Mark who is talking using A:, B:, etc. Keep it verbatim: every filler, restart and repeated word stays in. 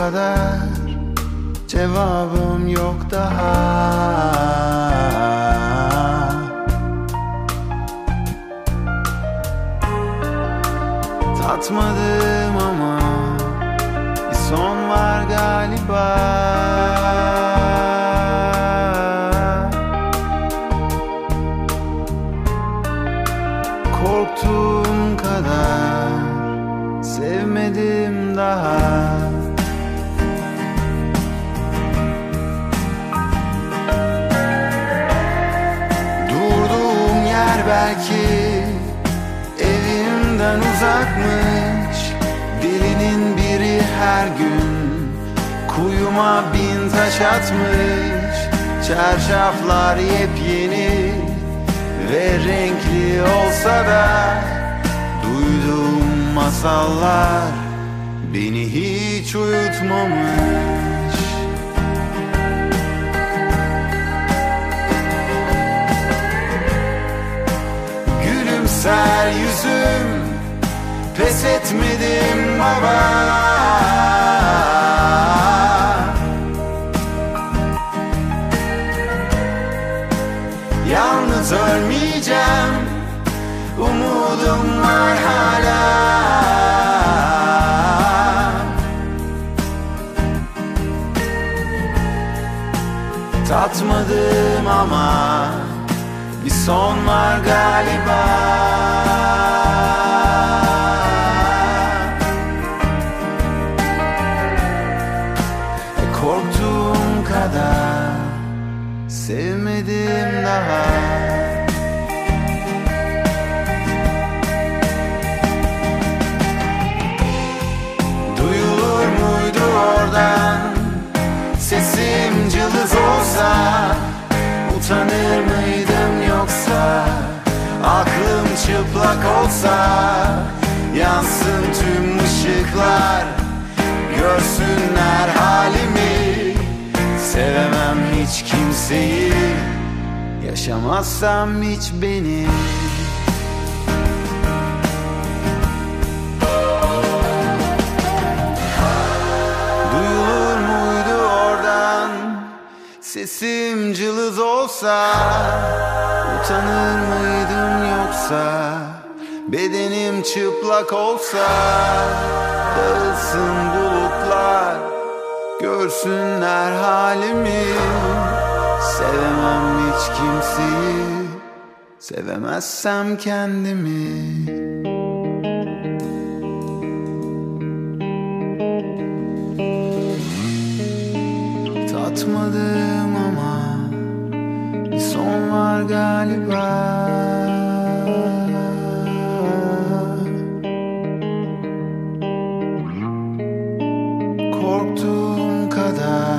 A: kadar cevabım yok daha. Tatmadım ama bir son var galiba. Korktuğum kadar sevmedim daha. Durduğum yer belki evimden uzakmış. Delinin biri her gün kuyuma bin taş atmış. Çarşaflar yepyeni ve renkli olsa da duyduğum masallar beni hiç uyutmamış. Gülümser yüzüm, pes etmedim baba. Yalnız ölmeyeceğim, umudum var hala. Tatmadım ama bir son var galiba. Korktuğum kadar sevmedim daha. Duyulur muydu oradan sesim cılız olsa? Utanır mıydım yoksa? Aklım çıplak olsa? Yansın tüm ışıklar, görsünler halimi. Sevemem hiç kimseyi, yaşamazsam hiç beni. Duyulur muydu oradan sesim cılız olsa? Utanır mıydım yoksa? Bedenim çıplak olsa? Dağılsın bulutlar, görsünler halimi. Sevemem hiç kimseyi, sevemezsem kendimi. Tatmadım ama bir son var galiba. Korktuğum kadar